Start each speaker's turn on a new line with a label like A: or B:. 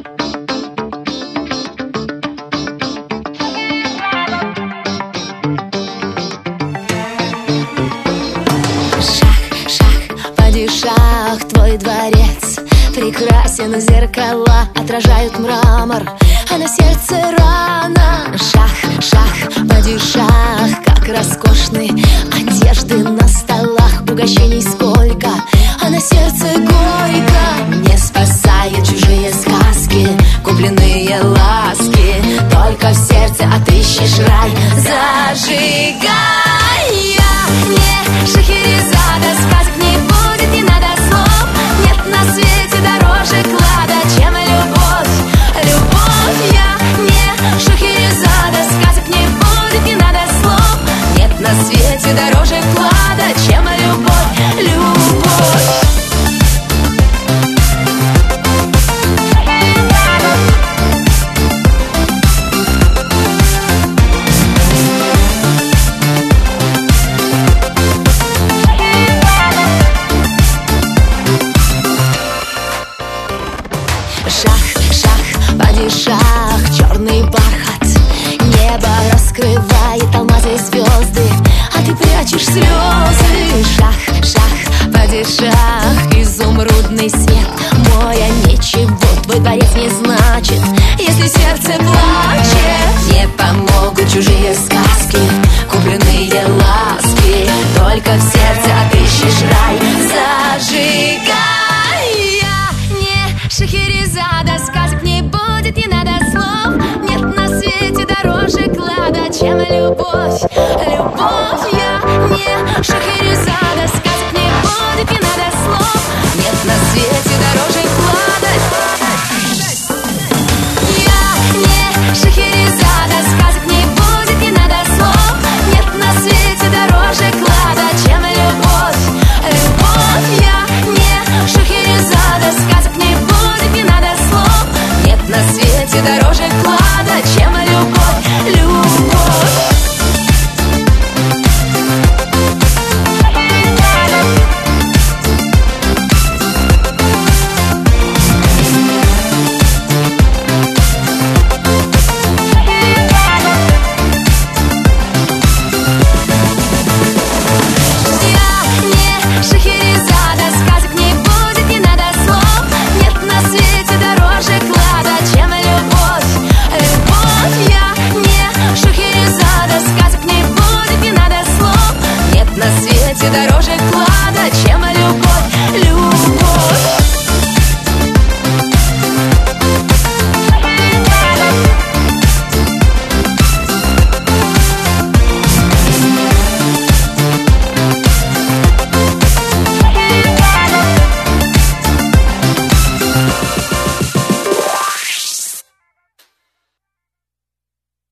A: Падишах, твой дворец прекрасен, зеркала отражают мрамор, а на сердце рана. Шах, шах, падишах, как роскошны одежды на столах, угощений сколько, а на сердце горько. Не спасают чужие сказки, купленные ласки, только в сердце отыщешь рай. Зажигай! Я не Шахерезада, сказок не будет, не надо слов. Нет на свете дороже клада, чем любовь. Любовь, я не Шахерезада, сказок не будет, не надо слов. Нет на свете дороже клада, чем любовь. Любовь. Шах, шах, падишах, черный бархат, небо раскрывает алмазы и звезды, а ты прячешь слезы. Шах, шах, падишах, изумрудный свет, мой, а ничего твой дворец не значит, если сердце плачет. Не помогут чужие сказки, купленные ласки, только в сердце отыщешь рай. Зажигай! Шахерезада, сказок не будет, не надо слов. Нет на свете дороже клада, чем любовь. Любовь, я не Шахерезада, сказок не будет, не надо слов. Нет на свете дороже клада. Я не Шахерезада, сказок не будет, не надо слов. Нет на свете дороже клада, чем любовь. Любовь, я не Шахерезада, сказок не будет, не надо слов. Нет на свете дороже клада, чем любовь. Любовь. Дороже клада, чем любовь. Любовь.